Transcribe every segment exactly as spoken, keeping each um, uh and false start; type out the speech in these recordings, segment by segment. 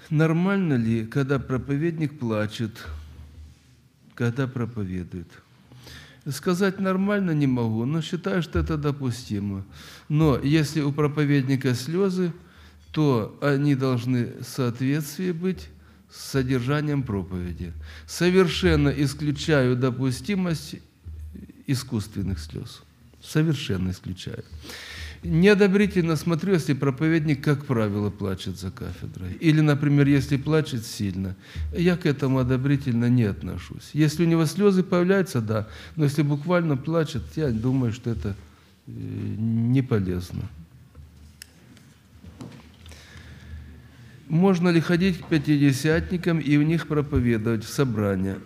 Нормально ли, когда проповедник плачет, когда проповедует? Сказать нормально не могу, но считаю, что это допустимо. Но если у проповедника слезы, то они должны в соответствии быть с содержанием проповеди. Совершенно исключаю допустимость искусственных слез. Совершенно исключаю. Неодобрительно смотрю, если проповедник, как правило, плачет за кафедрой. Или, например, если плачет сильно. Я к этому одобрительно не отношусь. Если у него слезы появляются, да. Но если буквально плачет, я думаю, что это не полезно. Можно ли ходить к пятидесятникам и в них проповедовать в собрания?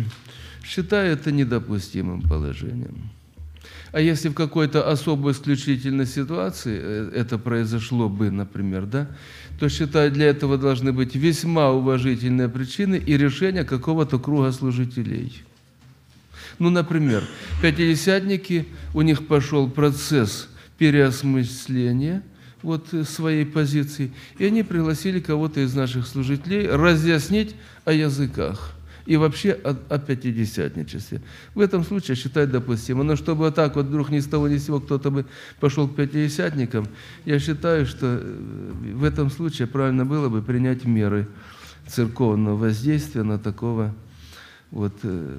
Считаю это недопустимым положением. А если в какой-то особой исключительной ситуации это произошло бы, например, да, то, считаю, для этого должны быть весьма уважительные причины и решения какого-то круга служителей. Ну, например, пятидесятники, у них пошел процесс переосмысления вот, своей позиции, и они пригласили кого-то из наших служителей разъяснить о языках и вообще о, о пятидесятничестве. В этом случае считать допустимо. Но чтобы вот так вот вдруг ни с того ни с сего кто-то бы пошел к пятидесятникам, я считаю, что в этом случае правильно было бы принять меры церковного воздействия на такого вот,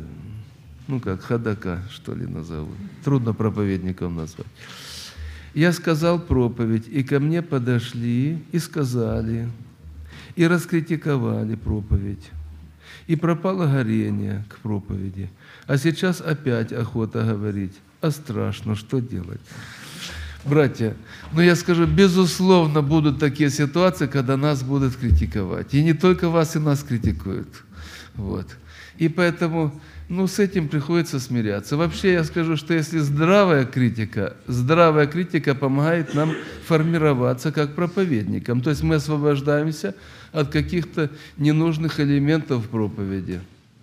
ну как, ходока, что ли, назову. Трудно проповедником назвать. Я сказал проповедь, и ко мне подошли и сказали, и раскритиковали проповедь. И пропало горение к проповеди. А сейчас опять охота говорить. А страшно, что делать? Братья, ну я скажу, безусловно, будут такие ситуации, когда нас будут критиковать. И не только вас, и нас критикуют. Вот. И поэтому, ну, с этим приходится смиряться. Вообще я скажу, что если здравая критика, здравая критика помогает нам формироваться как проповедникам. То есть мы освобождаемся от каких-то ненужных элементов в проповеди.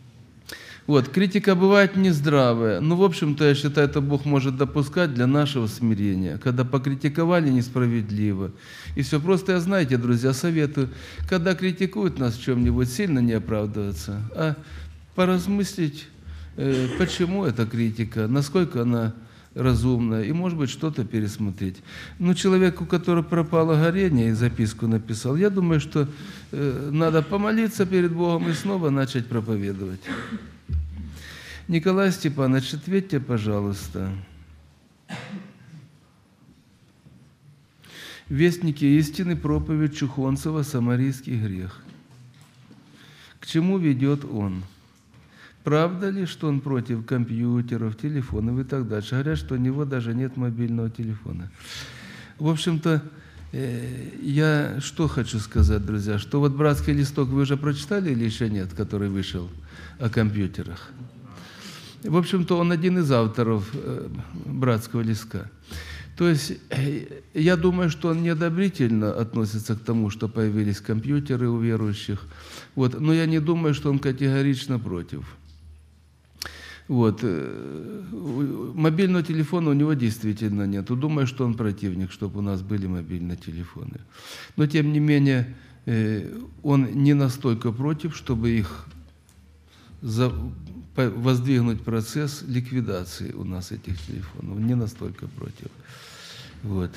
Вот. Критика бывает нездравая, но, в общем-то, я считаю, это Бог может допускать для нашего смирения, когда покритиковали несправедливо. И все просто, я, знаете, друзья, советую, когда критикуют нас в чем-нибудь, сильно не оправдываться, а поразмыслить, почему эта критика, насколько она разумная, и, может быть, что-то пересмотреть. Но человеку, у которого пропало горение и записку написал, я думаю, что э, надо помолиться перед Богом и снова начать проповедовать. Николай Степанович, ответьте, пожалуйста. Вестники истины, проповедь Чухонцева, самарийский грех. К чему ведет он? Правда ли, что он против компьютеров, телефонов и так дальше? Говорят, что у него даже нет мобильного телефона. В общем-то, я что хочу сказать, друзья, что вот «Братский листок» вы уже прочитали или еще нет, который вышел о компьютерах? В общем-то, он один из авторов «Братского листка». То есть, я думаю, что он неодобрительно относится к тому, что появились компьютеры у верующих, вот, но я не думаю, что он категорично против. Вот. Мобильного телефона у него действительно нет. Думаю, что он противник, чтобы у нас были мобильные телефоны. Но, тем не менее, он не настолько против, чтобы их воздвигнуть процесс ликвидации у нас этих телефонов. Не настолько против. Вот.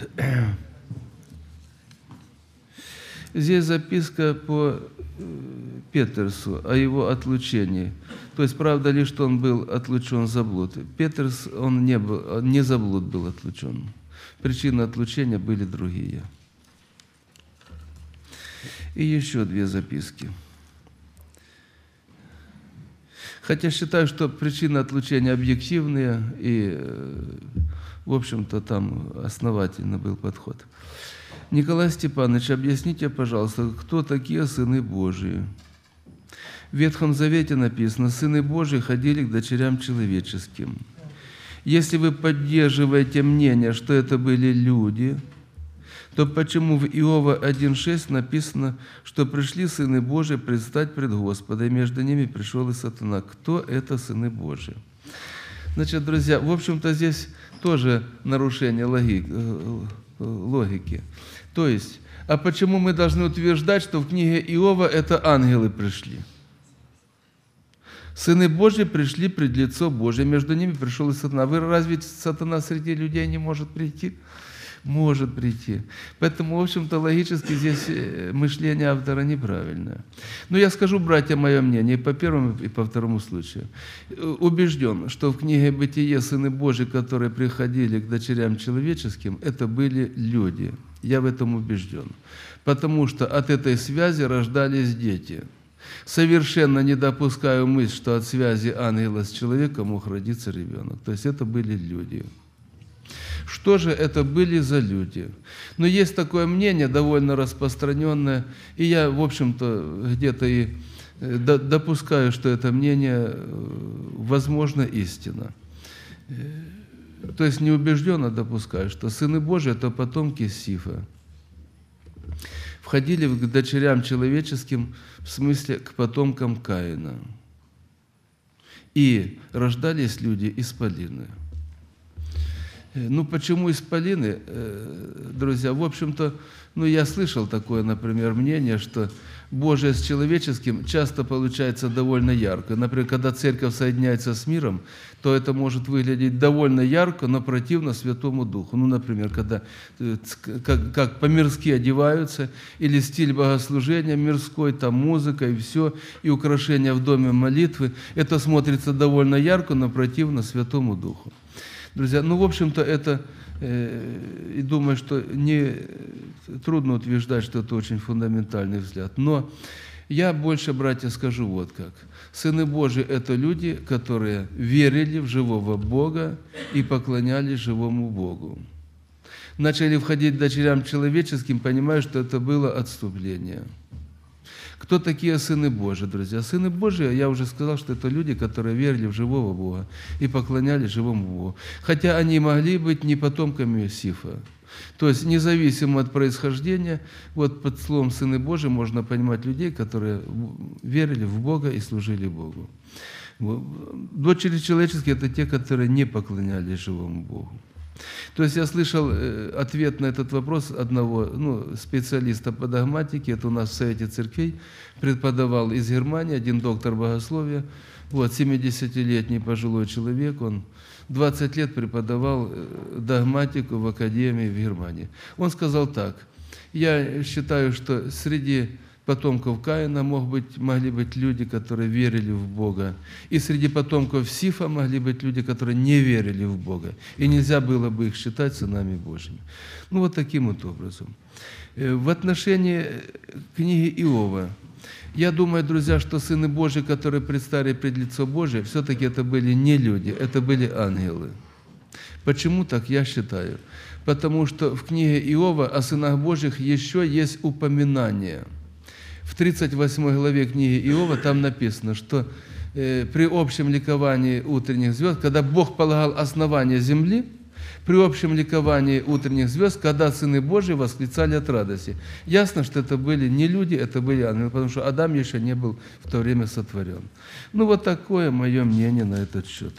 Здесь записка по Петерсу о его отлучении. То есть, правда ли, что он был отлучен за блуд? Петерс, он не, был, не за блуд был отлучен. Причины отлучения были другие. И еще две записки. Хотя считаю, что причины отлучения объективные, и, в общем-то, там основательно был подход. Николай Степанович, объясните, пожалуйста, кто такие сыны Божии? В Ветхом Завете написано, сыны Божии ходили к дочерям человеческим. Если вы поддерживаете мнение, что это были люди, то почему в Иова один шесть написано, что пришли сыны Божии предстать пред Господа, и между ними пришел и сатана? Кто это сыны Божии? Значит, друзья, в общем-то, здесь тоже нарушение логики. То есть, А почему мы должны утверждать, что в книге Иова это ангелы пришли? Сыны Божьи пришли пред лицо Божие, между ними пришел и сатана. Вы разве сатана среди людей не может прийти? Может прийти. Поэтому, в общем-то, логически здесь мышление автора неправильное. Но я скажу, братья, мое мнение и по первому, и по второму случаю. Убежден, что в книге «Бытие» сыны Божьи, которые приходили к дочерям человеческим, это были люди. Я в этом убежден. Потому что от этой связи рождались дети. Совершенно не допускаю мысль, что от связи ангела с человеком мог родиться ребенок. То есть это были люди. Что же это были за люди? Но есть такое мнение, довольно распространенное, и я, в общем-то, где-то и допускаю, что это мнение, возможно, истина. То есть неубежденно допускаю, что сыны Божии – это потомки Сифа. Входили к дочерям человеческим, в смысле к потомкам Каина. И рождались люди исполины. Ну, почему исполины, друзья? В общем-то, ну, я слышал такое, например, мнение, что Божие с человеческим часто получается довольно ярко. Например, когда церковь соединяется с миром, то это может выглядеть довольно ярко, но противно Святому Духу. Ну, например, когда как, как по-мирски одеваются, или стиль богослужения мирской, там музыка и все, и украшения в доме молитвы, это смотрится довольно ярко, но противно Святому Духу. Друзья, ну, в общем-то, это, э, и думаю, что не трудно утверждать, что это очень фундаментальный взгляд. Но я больше, братья, скажу вот как. Сыны Божии – это люди, которые верили в живого Бога и поклонялись живому Богу. Начали входить к дочерям человеческим, понимая, что это было отступление. Кто такие сыны Божии, друзья? Сыны Божии, я уже сказал, что это люди, которые верили в живого Бога и поклонялись живому Богу. Хотя они могли быть не потомками Сифа. То есть, независимо от происхождения, вот под словом «сыны Божии» можно понимать людей, которые верили в Бога и служили Богу. Дочери человеческие – это те, которые не поклонялись живому Богу. То есть я слышал ответ на этот вопрос одного ну, специалиста по догматике, это у нас в Совете Церквей, преподавал из Германии, один доктор богословия, вот, семидесятилетний пожилой человек, он двадцать лет преподавал догматику в академии в Германии. Он сказал так: я считаю, что среди потомков Каина мог быть, могли быть люди, которые верили в Бога. И среди потомков Сифа могли быть люди, которые не верили в Бога. И нельзя было бы их считать сынами Божьими. Ну, вот таким вот образом. В отношении книги Иова, я думаю, друзья, что сыны Божьи, которые предстали пред лицо Божие, все-таки это были не люди, это были ангелы. Почему так я считаю? Потому что в книге Иова о сынах Божьих еще есть упоминание. В тридцать восьмой главе книги Иова там написано, что э, при общем ликовании утренних звезд, когда Бог полагал основание земли, при общем ликовании утренних звезд, когда сыны Божьи восклицали от радости. Ясно, что это были не люди, это были ангелы, потому что Адам еще не был в то время сотворен. Ну, вот такое мое мнение на этот счет.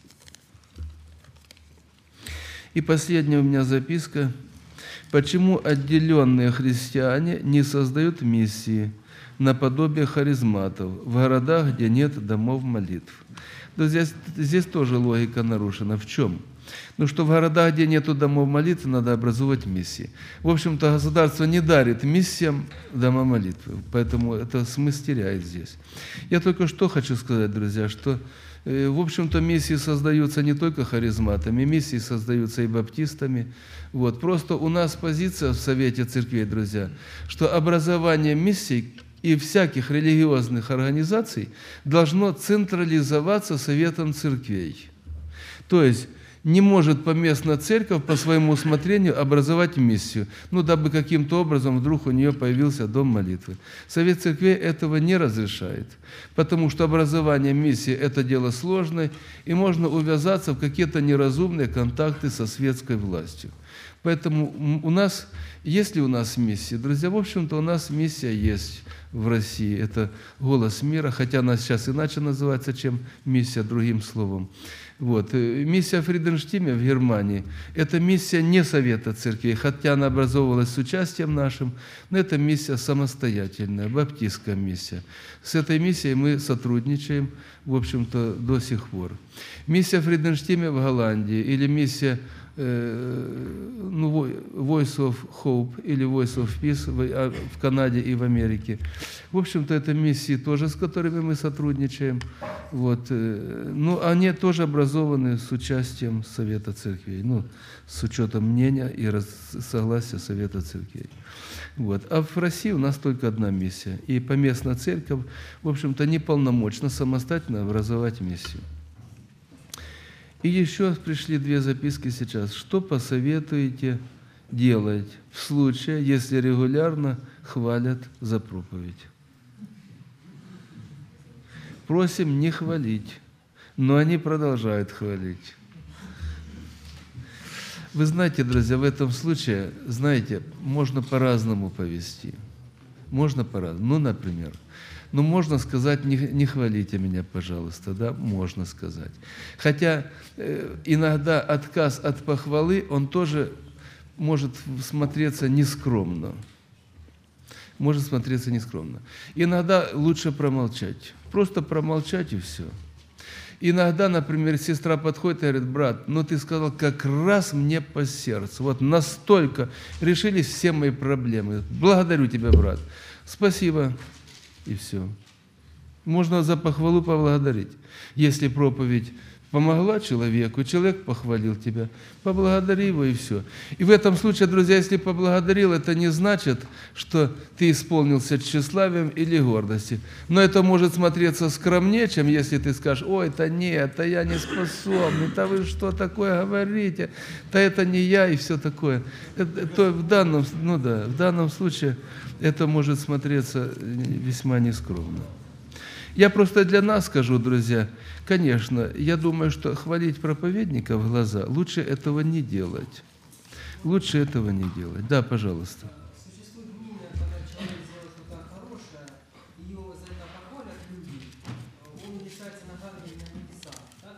И последняя у меня записка. Почему отделенные христиане не создают миссии наподобие харизматов в городах, где нет домов молитв? Но здесь, здесь тоже логика нарушена. В чем? Ну, что в городах, где нет домов молитвы, надо образовывать миссии. В общем-то, государство не дарит миссиям дома молитвы, поэтому это смысл теряет здесь. Я только что хочу сказать, друзья, что в общем-то, миссии создаются не только харизматами, миссии создаются и баптистами. Вот. Просто у нас позиция в Совете Церквей, друзья, что образование миссий и всяких религиозных организаций должно централизоваться Советом Церквей. То есть не может поместная церковь по своему усмотрению образовать миссию, ну, дабы каким-то образом вдруг у нее появился дом молитвы. Совет Церквей этого не разрешает, потому что образование миссии – это дело сложное, и можно увязаться в какие-то неразумные контакты со светской властью. Поэтому у нас, есть ли у нас миссия? Друзья, в общем-то, у нас миссия есть в России. Это «Голос мира», хотя она сейчас иначе называется, чем миссия, другим словом. Вот. Миссия Фриденштиме в Германии – это миссия не Совета Церквей, хотя она образовывалась с участием нашим, но это миссия самостоятельная, баптистская миссия. С этой миссией мы сотрудничаем, в общем-то, до сих пор. Миссия Фриденштиме в Голландии или миссия ну, Voice of Hope или Voice of Peace в Канаде и в Америке. В общем-то, это миссии тоже, с которыми мы сотрудничаем. Вот. Ну, они тоже образованы с участием Совета Церквей, ну, с учетом мнения и согласия Совета Церквей. Вот. А в России у нас только одна миссия. И поместная церковь, в общем-то, неполномочна самостоятельно образовать миссию. И еще пришли две записки сейчас. Что посоветуете делать в случае, если регулярно хвалят за проповедь? Просим не хвалить, но они продолжают хвалить. Вы знаете, друзья, в этом случае, знаете, можно по-разному повести. Можно по-разному. Ну, например, ну, можно сказать, не, не хвалите меня, пожалуйста, да, можно сказать. Хотя э, иногда отказ от похвалы, он тоже может смотреться нескромно. Может смотреться нескромно. Иногда лучше промолчать. Просто промолчать и все. Иногда, например, сестра подходит и говорит: брат, ну ты сказал как раз мне по сердцу. Вот настолько решились все мои проблемы. Благодарю тебя, брат. Спасибо. И все. Можно за похвалу поблагодарить. Если проповедь помогла человеку, человек похвалил тебя, поблагодари его и все. И в этом случае, друзья, если поблагодарил, это не значит, что ты исполнился тщеславием или гордостью. Но это может смотреться скромнее, чем если ты скажешь: ой, это нет, это я не способный, да вы что такое говорите, да это не я и все такое. Это, то в данном, ну да, в данном случае это может смотреться весьма нескромно. Я просто для нас скажу, друзья, конечно, я думаю, что хвалить проповедника в глаза лучше этого не делать. Лучше этого не делать. Да, пожалуйста. Существует мнение, когда человек сделает что-то хорошее, и его за это похвалят люди, он лишается награды на небесах. Так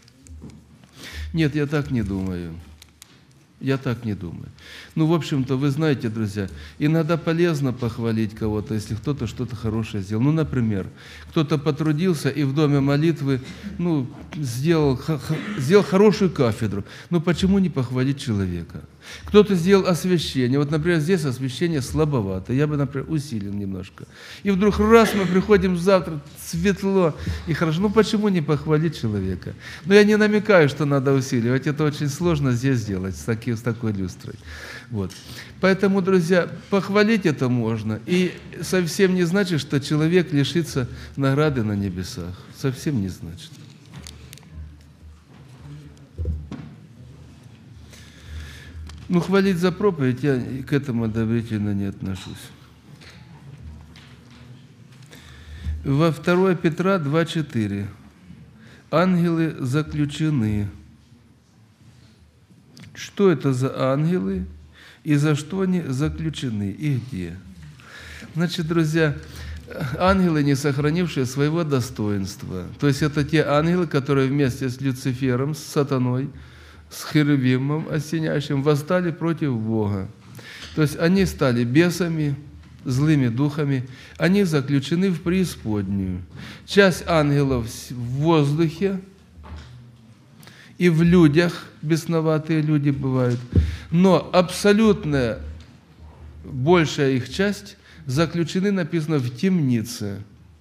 или... Нет, я так не думаю. Я так не думаю. Ну, в общем-то, вы знаете, друзья, иногда полезно похвалить кого-то, если кто-то что-то хорошее сделал. Ну, например, кто-то потрудился и в доме молитвы, ну, сделал, сделал хорошую кафедру. Ну, почему не похвалить человека? Кто-то сделал освящение. Вот, например, здесь освящение слабовато. Я бы, например, усилил немножко. И вдруг раз мы приходим завтра, светло и хорошо. Ну, почему не похвалить человека? Но я не намекаю, что надо усиливать. Это очень сложно здесь сделать, с, таки, с такой люстрой. Вот. Поэтому, друзья, похвалить это можно. И совсем не значит, что человек лишится награды на небесах. Совсем не значит. Ну, хвалить за проповедь я к этому одобрительно не отношусь. Во второе Петра два четыре. Ангелы заключены. Что это за ангелы и за что они заключены и где? Значит, друзья, ангелы, не сохранившие своего достоинства. То есть это те ангелы, которые вместе с Люцифером, с сатаной, с Херувимом осеняющим восстали против Бога. То есть они стали бесами, злыми духами, они заключены в преисподнюю. Часть ангелов в воздухе и в людях, бесноватые люди бывают, но абсолютная большая их часть заключены, написано, в темнице.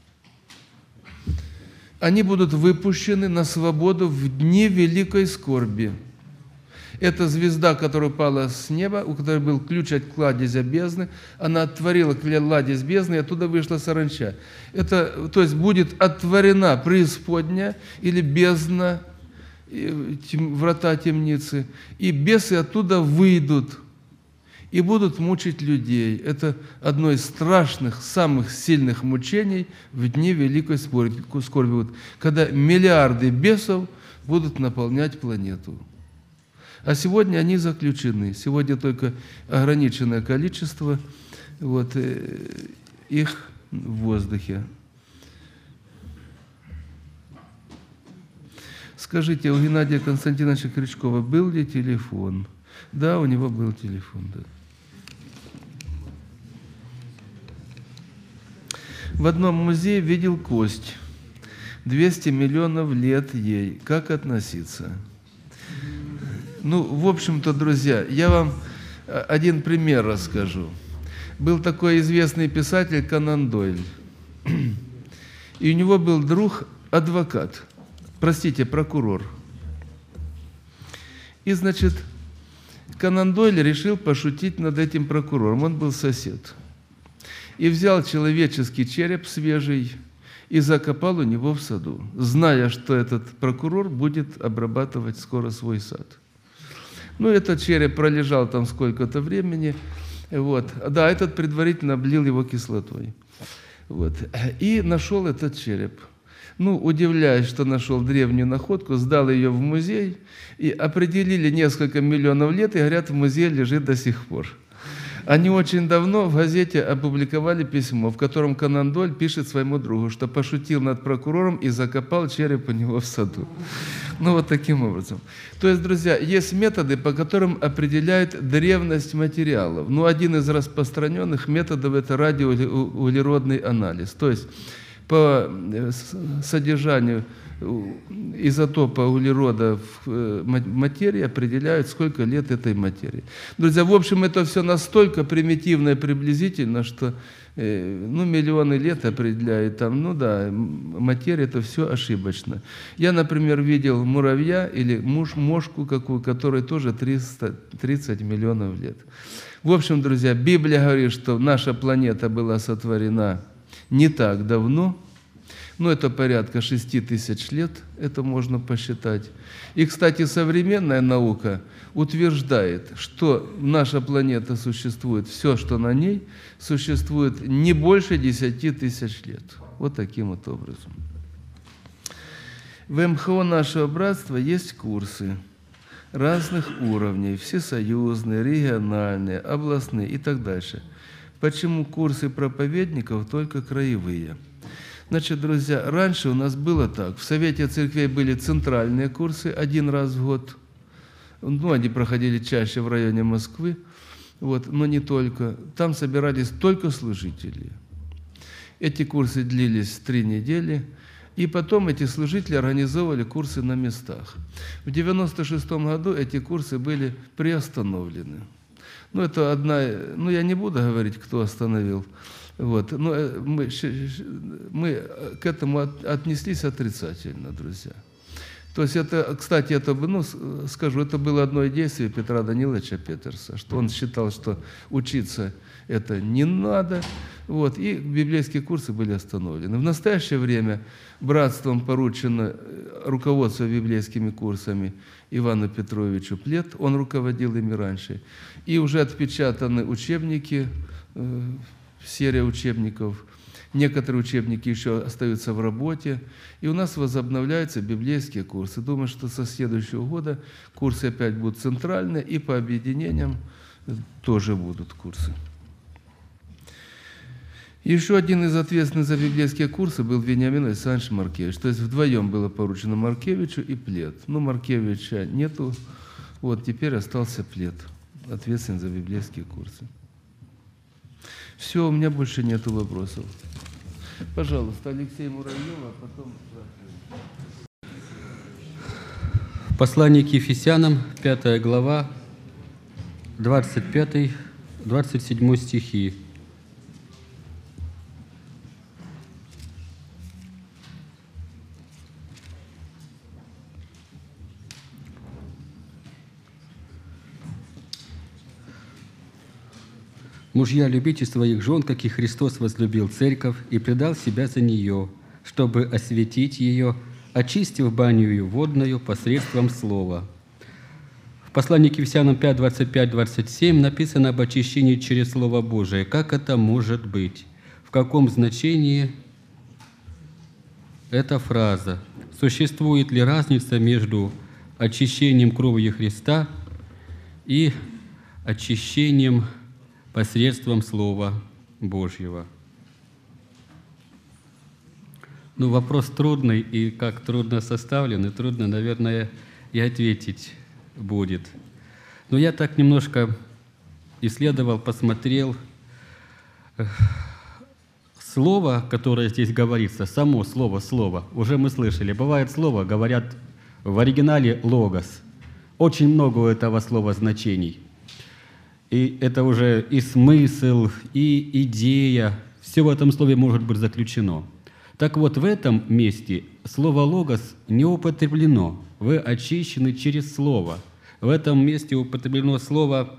Они будут выпущены на свободу в дни великой скорби. Эта звезда, которая упала с неба, у которой был ключ от кладезя бездны, она отворила кладезь бездны, и оттуда вышла саранча. Это, то есть будет отворена преисподняя или бездна, врата темницы, и бесы оттуда выйдут и будут мучить людей. Это одно из страшных, самых сильных мучений в дни великой скорби, когда миллиарды бесов будут наполнять планету. А сегодня они заключены. Сегодня только ограниченное количество вот, их в воздухе. Скажите, у Геннадия Константиновича Крючкова был ли телефон? Да, у него был телефон, да. В одном музее видел кость. двести миллионов лет ей. Как относиться? Ну, в общем-то, друзья, я вам один пример расскажу. Был такой известный писатель Конан Дойль. И у него был друг адвокат. Простите, прокурор. И, значит, Конан Дойль решил пошутить над этим прокурором. Он был сосед. И взял человеческий череп свежий и закопал у него в саду, зная, что этот прокурор будет обрабатывать скоро свой сад. Ну, этот череп пролежал там сколько-то времени. Вот. Да, этот предварительно облил его кислотой. Вот. И нашел этот череп. Ну, удивляясь, что нашел древнюю находку, сдал ее в музей, и определили несколько миллионов лет, и, говорят, в музее лежит до сих пор. Они очень давно в газете опубликовали письмо, в котором Конан Дойль пишет своему другу, что пошутил над прокурором и закопал череп у него в саду. Ну, вот таким образом. То есть, друзья, есть методы, по которым определяют древность материалов. Ну, один из распространенных методов – это радиоуглеродный анализ. То есть, по содержанию изотопа углерода в материи определяют, сколько лет этой материи. Друзья, в общем, это все настолько примитивно и приблизительно, что ну, миллионы лет определяют там, ну да, материя, это все ошибочно. Я, например, видел муравья или муж, мошку какую, которой тоже триста тридцать миллионов лет. В общем, друзья, Библия говорит, что наша планета была сотворена не так давно, ну, это порядка шести тысяч лет, это можно посчитать. И, кстати, современная наука утверждает, что наша планета существует, все, что на ней, существует не больше десяти тысяч лет. Вот таким вот образом. В эм ха о нашего братства есть курсы разных уровней, всесоюзные, региональные, областные и так дальше. Почему курсы проповедников только краевые? Значит, друзья, раньше у нас было так. В Совете Церквей были центральные курсы один раз в год. Ну, они проходили чаще в районе Москвы, вот, но не только. Там собирались только служители. Эти курсы длились три недели, и потом эти служители организовывали курсы на местах. В девяносто шестом году эти курсы были приостановлены. Ну, это одна, ну, я не буду говорить, кто остановил. Вот. Но мы, мы к этому отнеслись отрицательно, друзья. То есть это, кстати, это, ну, скажу, это было одно действие Петра Даниловича Петерса, что он считал, что учиться это не надо, вот, и библейские курсы были остановлены. В настоящее время братством поручено руководство библейскими курсами Ивану Петровичу Плет, он руководил ими раньше, и уже отпечатаны учебники, серия учебников. Некоторые учебники еще остаются в работе. И у нас возобновляются библейские курсы. Думаю, что со следующего года курсы опять будут центральные, и по объединениям тоже будут курсы. Еще один из ответственных за библейские курсы был Вениамин Александрович Маркевич. То есть вдвоем было поручено Маркевичу и Плет. Ну, Маркевича нету, вот теперь остался Плет, ответственный за библейские курсы. Все, у меня больше нету вопросов. Пожалуйста, Алексей Муравьев, а потом... Послание к Ефесянам, пятая глава, двадцать пятый двадцать седьмой стихи. «Мужья, любите своих жен, как и Христос возлюбил церковь и предал себя за нее, чтобы осветить ее, очистив баню водную посредством слова». В послании к Ефесянам пять, двадцать пять, двадцать семь написано об очищении через Слово Божие. Как это может быть? В каком значении эта фраза? Существует ли разница между очищением кровью Христа и очищением посредством Слова Божьего. Ну, вопрос трудный, и как трудно составлен, и трудно, наверное, и ответить будет. Но я так немножко исследовал, посмотрел. Слово, которое здесь говорится, само слово «слово», уже мы слышали. Бывает слово, говорят в оригинале «логос». Очень много у этого слова значений. И это уже и смысл, и идея. Все в этом слове может быть заключено. Так вот, в этом месте слово «логос» не употреблено. Вы очищены через слово. В этом месте употреблено слово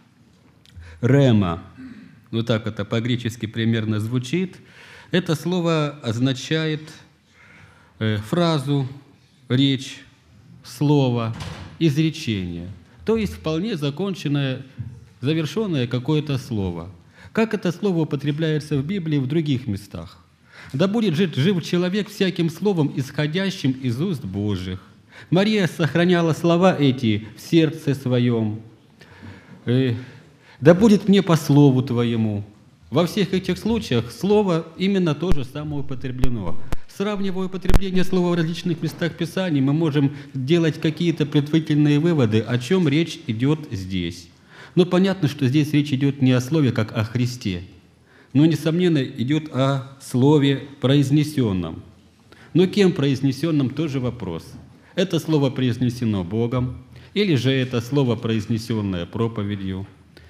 «рема». Ну так это по-гречески примерно звучит. Это слово означает э, фразу, речь, слово, изречение. То есть вполне законченное, завершенное какое-то слово. Как это слово употребляется в Библии в других местах? «Да будет жить жив человек всяким словом, исходящим из уст Божьих». Мария сохраняла слова эти в сердце своем. Э, «Да будет мне по слову Твоему». Во всех этих случаях слово именно то же самое употреблено. Сравнивая употребление слова в различных местах Писания, мы можем делать какие-то предварительные выводы, о чем речь идет здесь. Но понятно, что здесь речь идет не о слове, как о Христе, но, несомненно, идет о слове произнесенном. Но кем произнесенном, тоже вопрос. Это слово произнесено Богом, или же это слово, произнесенное проповедью?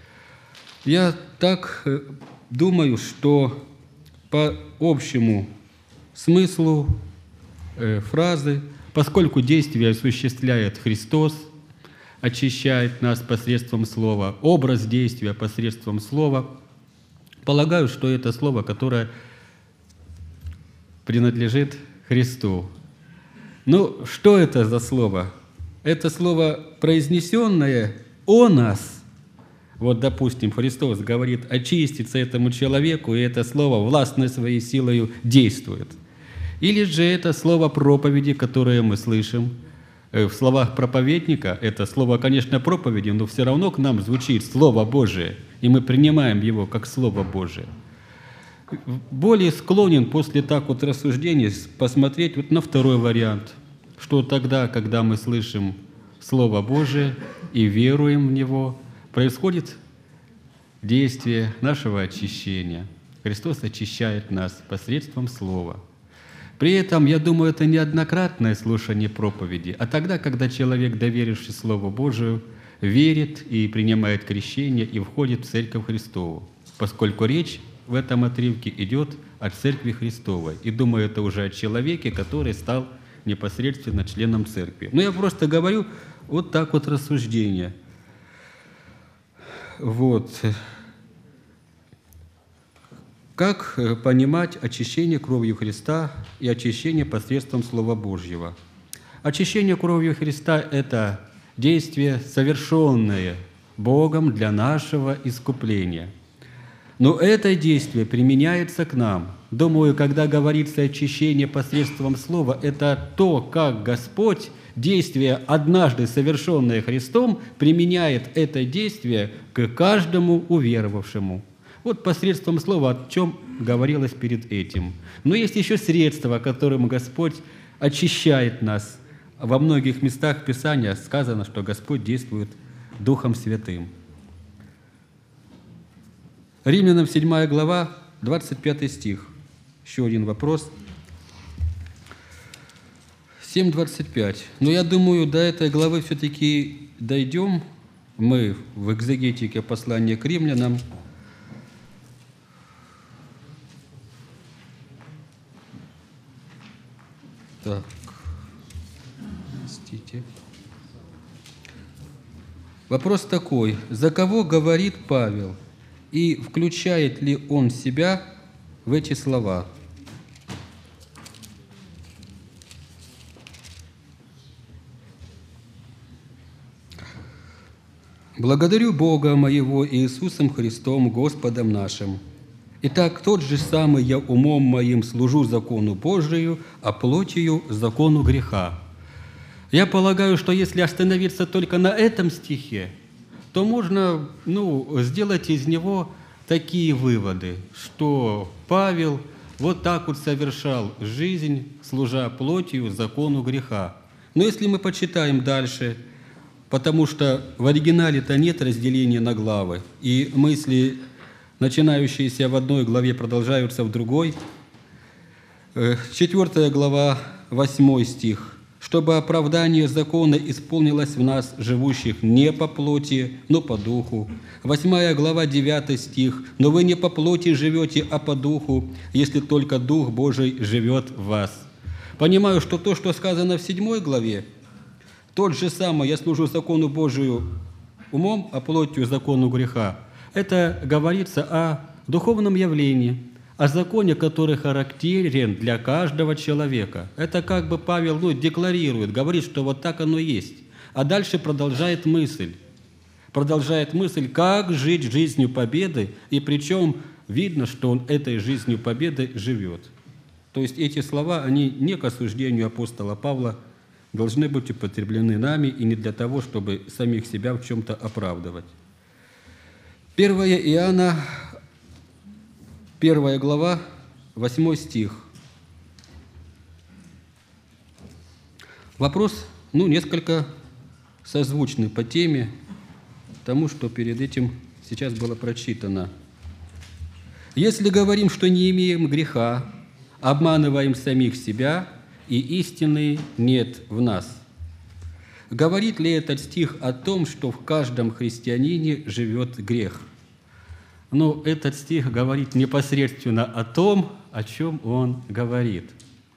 Я так думаю, что по общему смыслу э, фразы, поскольку действие осуществляет Христос, очищает нас посредством слова, образ действия посредством слова, полагаю, что это слово, которое принадлежит Христу. Ну, что это за слово? Это слово, произнесенное о нас. Вот, допустим, Христос говорит очиститься этому человеку, и это слово властной своей силой действует. Или же это слово проповеди, которое мы слышим. В словах проповедника, это слово, конечно, проповеди, но все равно к нам звучит Слово Божие, и мы принимаем его как Слово Божие. Более склонен после так вот рассуждений посмотреть вот на второй вариант, что тогда, когда мы слышим Слово Божие и веруем в него, происходит действие нашего очищения. Христос очищает нас посредством Слова. При этом, я думаю, это неоднократное слушание проповеди, а тогда, когда человек, доверивший Слову Божию, верит и принимает крещение и входит в Церковь Христову, поскольку речь в этом отрывке идет о Церкви Христовой. И думаю, это уже о человеке, который стал непосредственно членом Церкви. Но я просто говорю вот так вот рассуждение. Вот. Как понимать очищение кровью Христа и очищение посредством Слова Божьего? Очищение кровью Христа – это действие, совершенное Богом для нашего искупления. Но это действие применяется к нам. Думаю, когда говорится очищение посредством Слова, это то, как Господь, действие, однажды совершенное Христом, применяет это действие к каждому уверовавшему. Вот посредством Слова, о чем говорилось перед этим. Но есть еще средства, которым Господь очищает нас. Во многих местах Писания сказано, что Господь действует Духом Святым. Римлянам седьмая глава, двадцать пятый стих. Еще один вопрос. семь двадцать пять. Но я думаю, до этой главы все-таки дойдем мы в экзегетике послания к римлянам. Так, простите. Вопрос такой. За кого говорит Павел? И включает ли он себя в эти слова? «Благодарю Бога моего Иисусом Христом, Господом нашим. Итак, тот же самый я умом моим служу закону Божию, а плотью закону греха». Я полагаю, что если остановиться только на этом стихе, то можно ну, сделать из него такие выводы, что Павел вот так вот совершал жизнь, служа плотью закону греха. Но если мы почитаем дальше, потому что в оригинале-то нет разделения на главы, и мысли, начинающиеся в одной главе, продолжаются в другой. Четвертая глава, восьмой стих. «Чтобы оправдание закона исполнилось в нас, живущих не по плоти, но по духу». Восьмая глава, девятый стих. «Но вы не по плоти живете, а по духу, если только Дух Божий живет в вас». Понимаю, что то, что сказано в седьмой главе, тот же самый «я служу закону Божию умом, а плотью закону греха», это говорится о духовном явлении, о законе, который характерен для каждого человека. Это как бы Павел ну, декларирует, говорит, что вот так оно есть. А дальше продолжает мысль. Продолжает мысль, как жить жизнью победы, и причем видно, что он этой жизнью победы живет. То есть эти слова, они не к осуждению апостола Павла должны быть употреблены нами и не для того, чтобы самих себя в чем-то оправдывать. первое Иоанна, первая глава, восьмой стих. Вопрос, ну, несколько созвучный по теме тому, что перед этим сейчас было прочитано. «Если говорим, что не имеем греха, обманываем самих себя, и истины нет в нас». Говорит ли этот стих о том, что в каждом христианине живет грех? Но этот стих говорит непосредственно о том, о чем он говорит.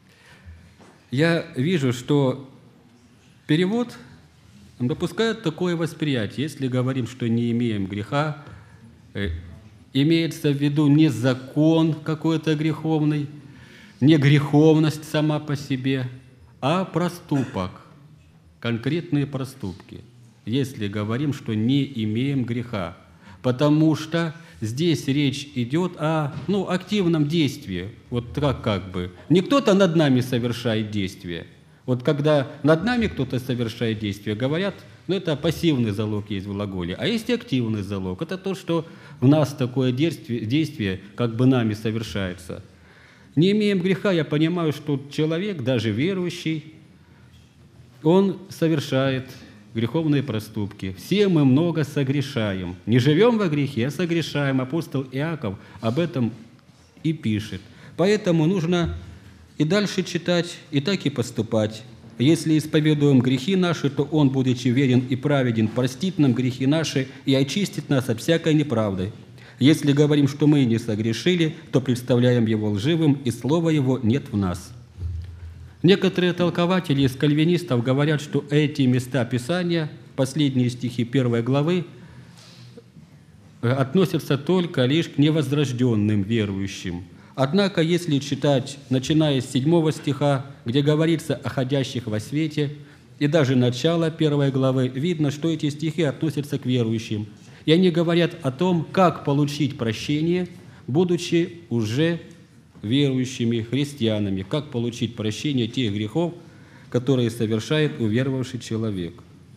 Я вижу, что перевод допускает такое восприятие. Если говорим, что не имеем греха, имеется в виду не закон какой-то греховный, не греховность сама по себе, а проступок, конкретные проступки. Если говорим, что не имеем греха, потому что здесь речь идет о ну, активном действии. Вот так как бы. Не кто-то над нами совершает действие. Вот когда над нами кто-то совершает действие, говорят, ну это пассивный залог есть в глаголе, а есть и активный залог. Это то, что в нас такое действие, действие как бы нами совершается. Не имеем греха, я понимаю, что человек, даже верующий, он совершает греховные проступки. Все мы много согрешаем. Не живем во грехе, а согрешаем. Апостол Иаков об этом и пишет. Поэтому нужно и дальше читать, и так и поступать. Если исповедуем грехи наши, то Он, будучи верен и праведен, простит нам грехи наши и очистит нас от всякой неправды. Если говорим, что мы не согрешили, то представляем Его лживым, и слова Его нет в нас». Некоторые толкователи из кальвинистов говорят, что эти места Писания, последние стихи первой главы, относятся только лишь к невозрожденным верующим. Однако, если читать, начиная с седьмого стиха, где говорится о ходящих во свете, и даже начало первой главы, видно, что эти стихи относятся к верующим. И они говорят о том, как получить прощение, будучи уже верующими христианами, как получить прощение тех грехов, которые совершает уверовавший человек.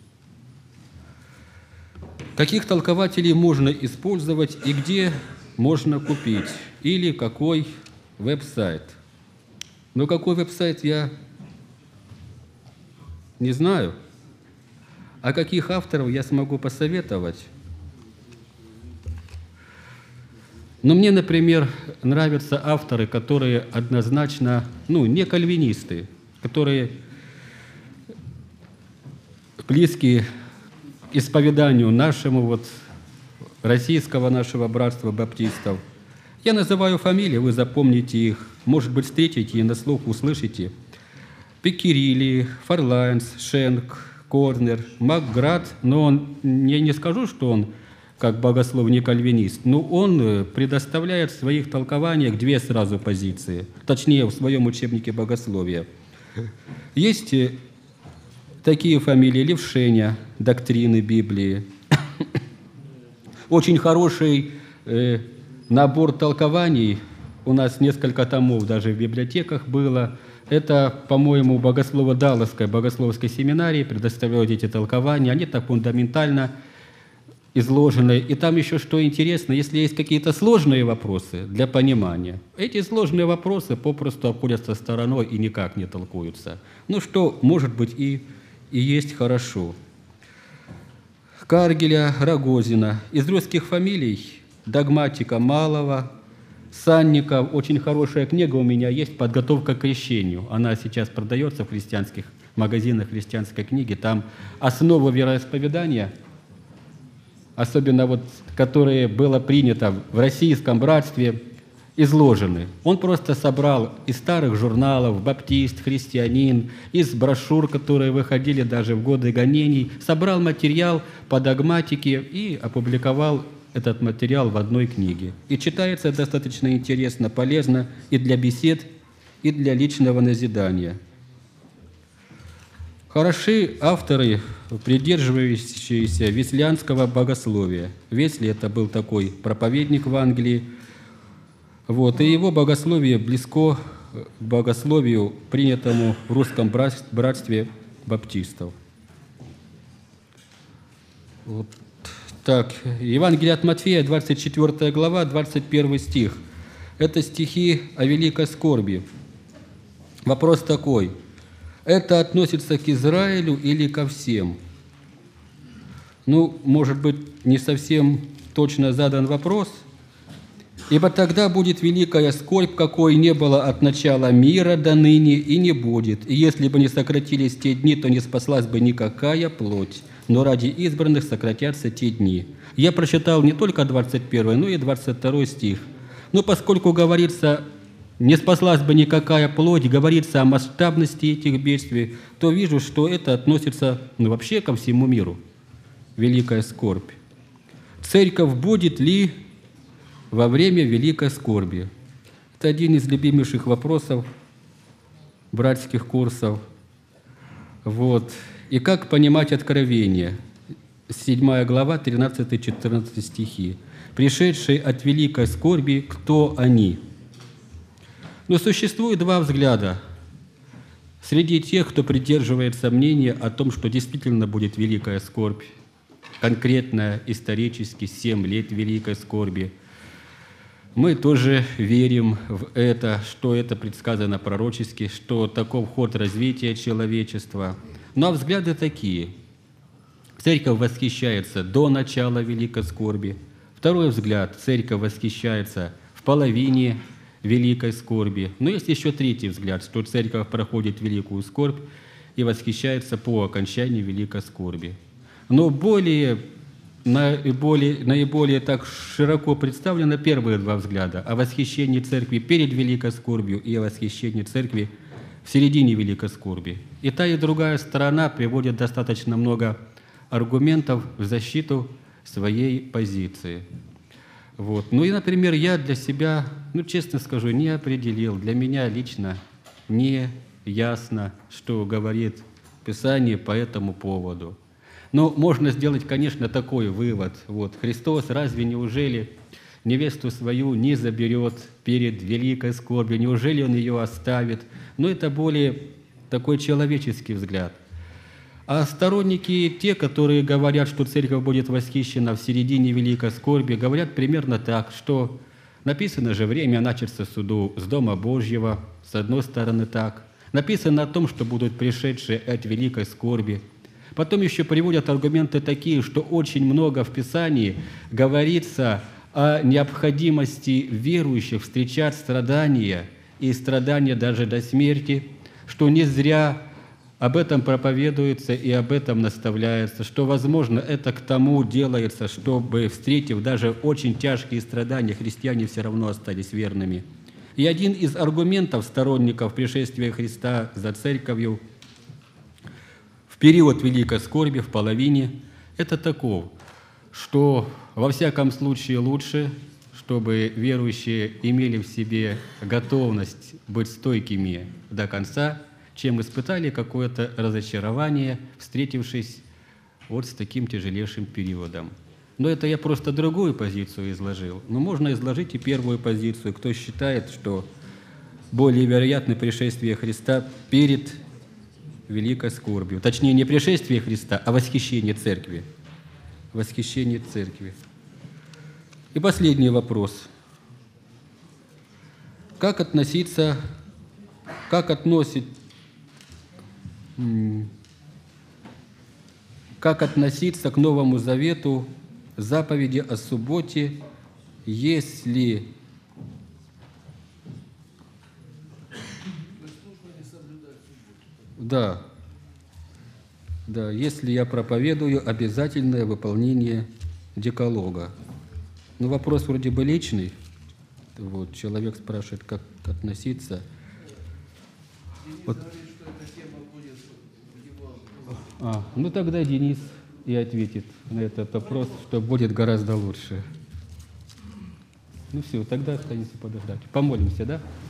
Каких толкователей можно использовать и где можно купить? Или какой веб-сайт? Но какой веб-сайт, я не знаю. А каких авторов я смогу посоветовать? Но мне, например, нравятся авторы, которые однозначно, ну, не кальвинисты, которые близки к исповеданию нашему, вот, российского нашего братства баптистов. Я называю фамилии, вы запомните их, может быть, встретите и на слух услышите. Пеккерилли, Фарлайнс, Шенк, Корнер, Макград, но он, я не скажу, что он как богослов не кальвинист, но он предоставляет в своих толкованиях две сразу позиции, точнее, в своем учебнике богословия. Есть такие фамилии: Левшеня, «Доктрины Библии». Очень хороший э, набор толкований, у нас несколько томов даже в библиотеках было. Это, по-моему, Богослово-Далласской богословской семинарии предоставляют эти толкования. Они так фундаментально изложены. И там еще что интересно, если есть какие-то сложные вопросы для понимания, эти сложные вопросы попросту обходятся стороной и никак не толкуются. Ну что, может быть, и, и есть хорошо. Каргеля, Рогозина. Из русских фамилий догматика Малого, Санников. Очень хорошая книга у меня есть «Подготовка к крещению». Она сейчас продается в христианских магазинах христианской книги. Там основы вероисповедания, особенно вот, которые было принято в российском братстве, изложены. Он просто собрал из старых журналов «Баптист», «Христианин», из брошюр, которые выходили даже в годы гонений, собрал материал по догматике и опубликовал этот материал в одной книге. И читается достаточно интересно, полезно и для бесед, и для личного назидания. Хороши авторы, придерживающиеся веслианского богословия. Весли – это был такой проповедник в Англии. Вот, и его богословие близко к богословию, принятому в русском братстве баптистов. Вот. Так, Евангелие от Матфея, двадцать четвёртая глава, двадцать первый стих. Это стихи о великой скорби. Вопрос такой: это относится к Израилю или ко всем? Ну, может быть, не совсем точно задан вопрос. Ибо тогда будет великая скорбь, какой не было от начала мира до ныне и не будет. И если бы не сократились те дни, то не спаслась бы никакая плоть. Но ради избранных сократятся те дни. Я прочитал не только двадцать первый, но и двадцать второй стих. Но поскольку говорится, не спаслась бы никакая плоть, говорится о масштабности этих бедствий, то вижу, что это относится ну, вообще ко всему миру. Великая скорбь. Церковь будет ли во время великой скорби? Это один из любимейших вопросов братских курсов. Вот. И как понимать откровение? седьмая глава, тринадцатый-четырнадцатый стихи. «Пришедшие от великой скорби, кто они?» Но существует два взгляда среди тех, кто придерживается мнения о том, что действительно будет великая скорбь, конкретно исторически семь лет великой скорби. Мы тоже верим в это, что это предсказано пророчески, что таков ход развития человечества. Но взгляды такие. Церковь восхищается до начала великой скорби. Второй взгляд. Церковь восхищается в половине великой скорби. Но есть еще третий взгляд, что церковь проходит великую скорбь и восхищается по окончании великой скорби. Но более, наиболее, наиболее так широко представлены первые два взгляда о восхищении церкви перед великой скорбью и о восхищении церкви в середине великой скорби. И та, и другая сторона приводят достаточно много аргументов в защиту своей позиции. Вот. Ну и, например, я для себя, ну честно скажу, не определил, для меня лично не ясно, что говорит Писание по этому поводу. Но можно сделать, конечно, такой вывод. Вот. Христос разве неужели невесту свою не заберет перед великой скорбью? Неужели Он ее оставит? Но это более такой человеческий взгляд. А сторонники, те, которые говорят, что церковь будет восхищена в середине великой скорби, говорят примерно так, что написано же «время начаться суду с Дома Божьего», с одной стороны так. Написано о том, что будут пришедшие от великой скорби. Потом еще приводят аргументы такие, что очень много в Писании говорится о необходимости верующих встречать страдания, и страдания даже до смерти, что не зря об этом проповедуется и об этом наставляется, что, возможно, это к тому делается, чтобы, встретив даже очень тяжкие страдания, христиане все равно остались верными. И один из аргументов сторонников пришествия Христа за церковью в период великой скорби, в половине, это таков, что во всяком случае лучше, чтобы верующие имели в себе готовность быть стойкими до конца, чем испытали какое-то разочарование, встретившись вот с таким тяжелейшим периодом. Но это я просто другую позицию изложил. Но можно изложить и первую позицию. Кто считает, что более вероятно пришествие Христа перед великой скорбью. Точнее, не пришествие Христа, а восхищение церкви восхищение церкви. И последний вопрос. Как относиться, как относить, м, как относиться к Новому Завету заповеди о субботе, если да, да, если я проповедую обязательное выполнение декалога. Ну, вопрос вроде бы личный. Вот, человек спрашивает, как относиться. Вот. А, ну тогда Денис и ответит на этот вопрос, что будет гораздо лучше. Ну все, тогда останется подождать. Помолимся, да?